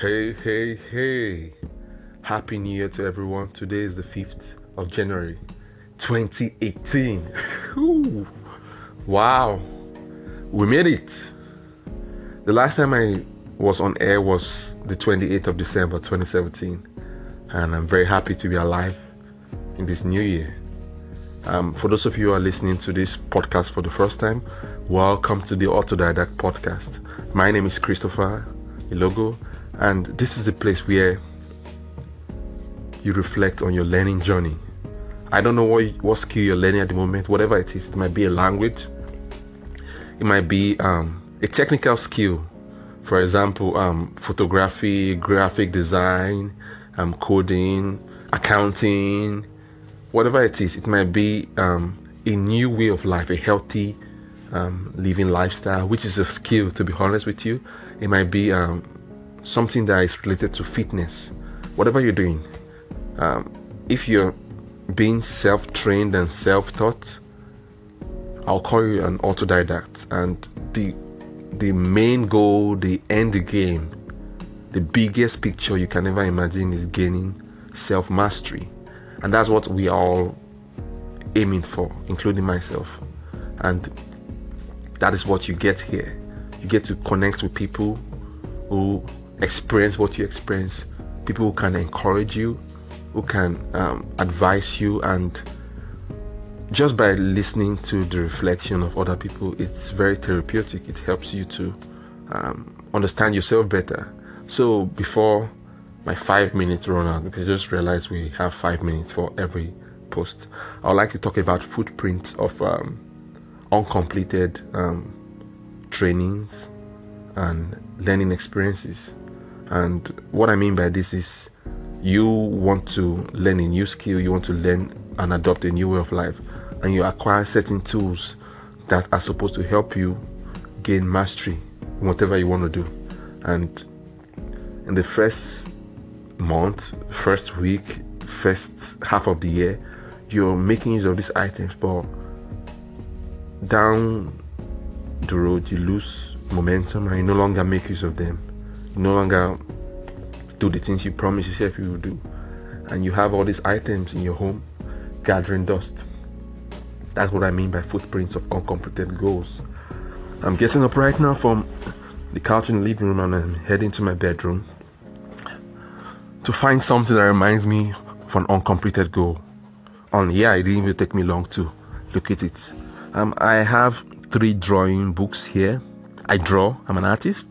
Hey, hey, hey. Happy New Year to everyone. Today is the 5th of January 2018. Whew. Wow, we made it. The last time I was on air was the 28th of December 2017, and I'm very happy to be alive in this new year. For those of you who are listening to this podcast for the first time, welcome to the Autodidact Podcast. My name is Christopher Ilogo, and this is the place where you reflect on your learning journey. I don't know what skill you're learning at the moment, whatever it is. It might be a language, it might be a technical skill, for example, photography, graphic design, coding, accounting, whatever it is. It might be a new way of life, a healthy living lifestyle, which is a skill, to be honest with you. It might be something that is related to fitness. Whatever you're doing, if you're being self-trained and self-taught, I'll call you an autodidact. And the main goal, the end game, the biggest picture you can ever imagine is gaining self-mastery. And that's what we are all aiming for, including myself. And that is what you get here. You get to connect with people who experience what you experience, people who can encourage you, who can advise you, and just by listening to the reflection of other people, it's very therapeutic. It helps you to understand yourself better. So before my 5 minutes run out, because I just realized we have 5 minutes for every post, I would like to talk about footprints of uncompleted trainings and learning experiences. And what I mean by this is, you want to learn a new skill, you want to learn and adopt a new way of life, and you acquire certain tools that are supposed to help you gain mastery in whatever you want to do. And in the first month, first week, first half of the year, you're making use of these items, but down the road you lose momentum and you no longer make use of them. You no longer do the things you promised yourself you will do, and you have all these items in your home gathering dust. That's what I mean by footprints of uncompleted goals. I'm getting up right now from the couch in the living room and I'm heading to my bedroom to find something that reminds me of an uncompleted goal. And yeah, it didn't even take me long to look at it. I have 3 drawing books here. I draw. I'm an artist.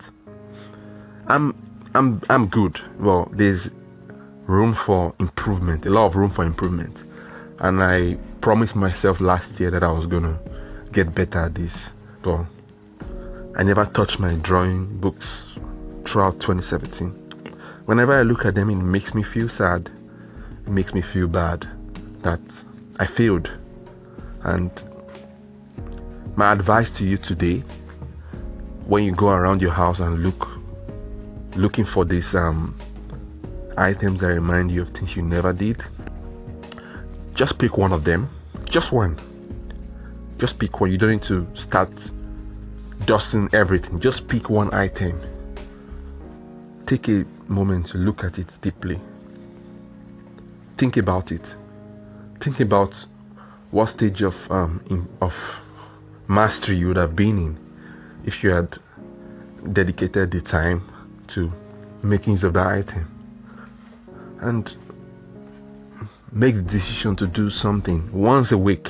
I'm good. Well, there's room for improvement, a lot of room for improvement. And I promised myself last year that I was gonna get better at this. But I never touched my drawing books throughout 2017. Whenever I look at them, it makes me feel sad. It makes me feel bad that I failed. And my advice to you today, when you go around your house and looking for these items that remind you of things you never did, just pick one of them. Just one. Just pick one. You don't need to start dusting everything. Just pick one item. Take a moment to look at it deeply. Think about it. Think about what stage of mastery you would have been in if you had dedicated the time to making use of that item, and make the decision to do something once a week,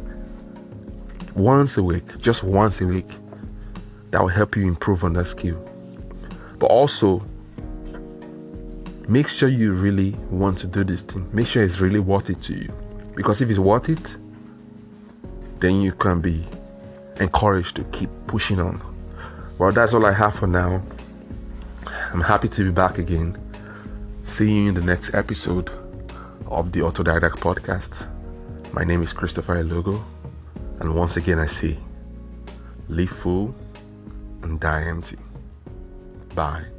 just once a week, that will help you improve on that skill. But also, make sure you really want to do this thing. Make sure it's really worth it to you, because if it's worth it, then you can be encouraged to keep pushing on. Well, that's all I have for now. I'm happy to be back again. See you in the next episode of the Autodidact Podcast. My name is Christopher Ilogo, and once again I say, live full and die empty. Bye.